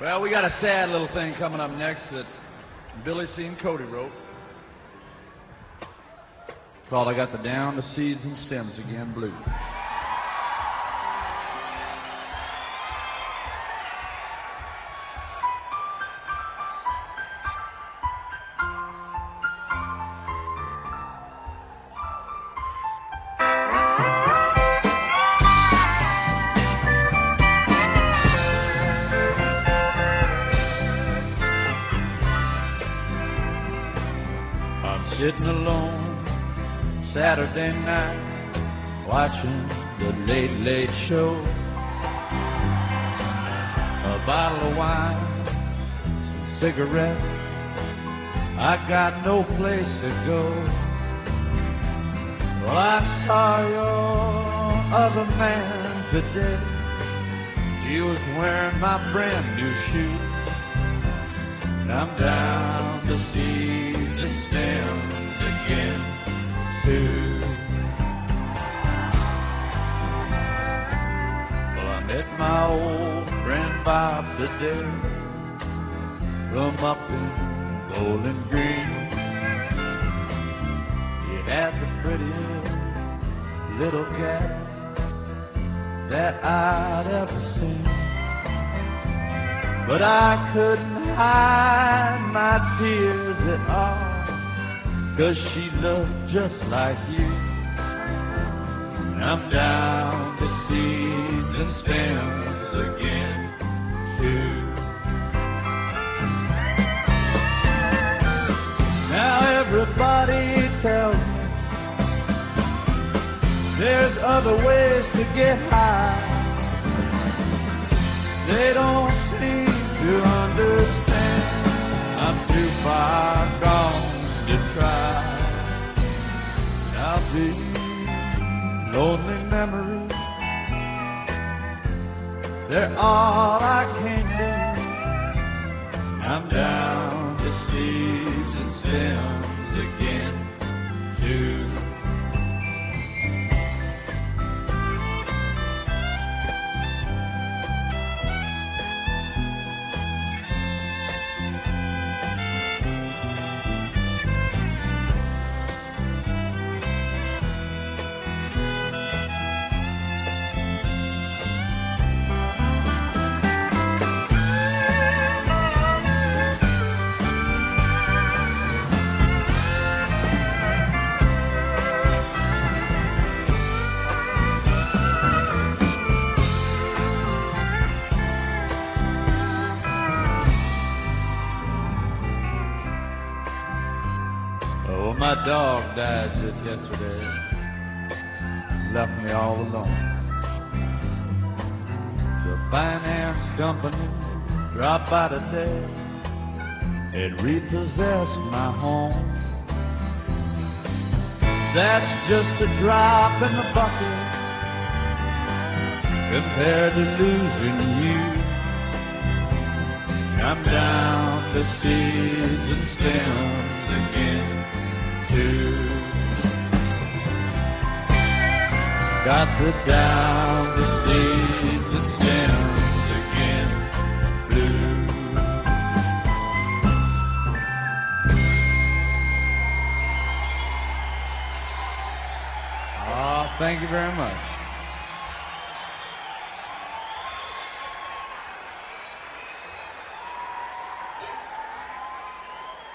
Well, we got a sad little thing coming up next that Billy C. and Cody wrote. Called I Got the Down, the Seeds and Stems Again Blues. Sitting alone Saturday night, watching the Late Late Show. A bottle of wine, some cigarettes, I got no place to go. Well, I saw your other man today. He was wearing my brand new shoes, and I'm down to seeds and stems again too. Well, I met my old friend Bob today from up in Bowling Green. He had the prettiest little gal that I'd ever seen, but I couldn't hide my tears at all, 'cause she looked just like you. And I'm down to seeds and stems again too. Now everybody tells me there's other ways to get high. They don't seem to understand. I'm too far gone to try. Now these lonely memories, they're all I can do. I'm down to seeds and stems again too. Oh, my dog died just yesterday, left me all alone. The finance company dropped by today, it repossessed my home. That's just a drop in the bucket compared to losing you. I'm down to seeds and stems again too. Got the down to seeds and stems again blue. Oh, thank you very much.